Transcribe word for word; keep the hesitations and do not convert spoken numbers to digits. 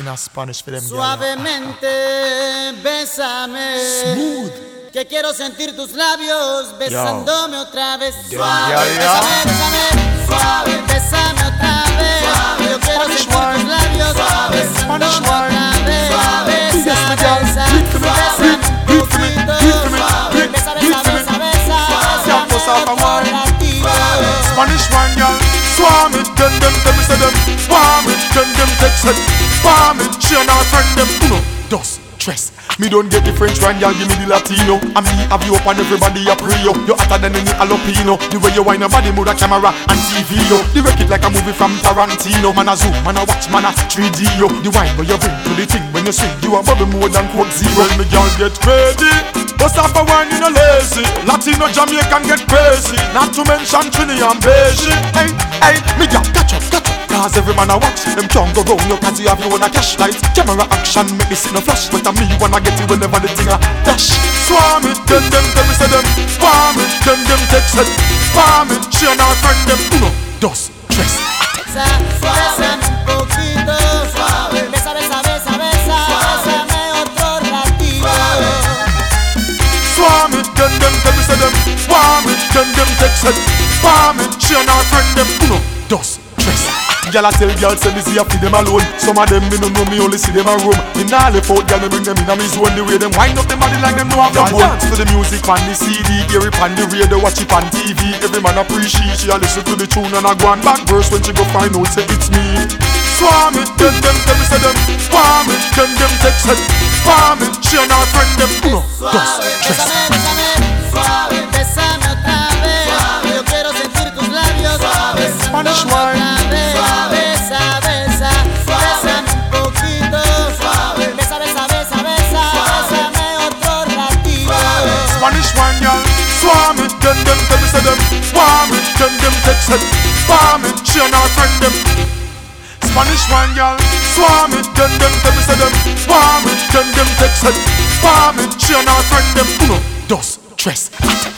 in a Spanish for them. Suavemente, bésame. Smooth. Que quiero sentir tus labios besándome otra vez. Suave, yeah, yeah. bésame, bésame. Suave, bésame otra vez. Suave, yo quiero Spanish sentir wine. tus labios Suave, besándome Spanish wine. otra vez. Suave, Yes, besa, my girl. besa, Beat for me, bésame beat, un beat for me, poquito. beat for me, Suave, beat, besa, beat besa, for me. besa, besa, Can't force off a bésame wine. otro ratito. Spanish wine, girl. Swarm it, then them tell me say them. Warm it, then them text it. Farm it, she and her friend them. Uno, dos, tres. Me don't get the French wine, girl, give me the Latino. And me have you up and everybody a pray yo. You hotter than any jalapeno. The way you wine your body, move a camera and T V yo. The record like a movie from Tarantino. Man a zoom, man a watch, man a three D yo. The wine where you bring to the thing when you swing, you a bubble more than Coke Zero. Well, me girl get ready. Bust off a wine in a lazy. Latino Jamaican get crazy. Not to mention Trini and Beige. Hey, hey, me girl catch up, catch up. Cause every man a watch. Them can't go round you cause you have your own a cash light. Camera action make me see no flash. But a me wanna get it whenever the thing a dash. Swarm it, then them tell me say them. Farm it, then them text it. Farm it, she and her friend them. Uno, dos, tres. Besa, bésame un poquito. Suave, besa, besa, besa, besa. Bésame otro ratito. Swarm it, then them tell me say them. Warm it, then them text it. Farm it, she and her friend them. Uno, dos, tres. Gyal a tell gyal say me see a feed them alone. Some of them me no know, me only see them a room. Me nah left out gyal, me bring them in a me zone. The way them wind up them body like them know have the bone. Dance to the music on the C D, hear it on the radio, watch it on T V. Every man appreciate she a listen to the tune and a go on back verse when she go find out say it's me. Swarm it, then them tell me say them. Warm it, then them text it. Farm it, she and her friend them. Uno, dos, tres. Bésame, bésame, suave, bésame otra vez. Suave, yo quiero sentir tus labios. Suave, Spanish wine. Suave, besa, besa, bésame un poquito. Suave, besa, besa, besa, besa, bésame otro ratito. Spanish wine, y'all. Swarm it, then them tell me say them. Warm it, then them text it. Farm it, she and her friend them. Spanish wine, y'all. Swarm it, then them tell me say them. Warm it, then them text it. Farm it, she and her friend them. Uno, dos, tres.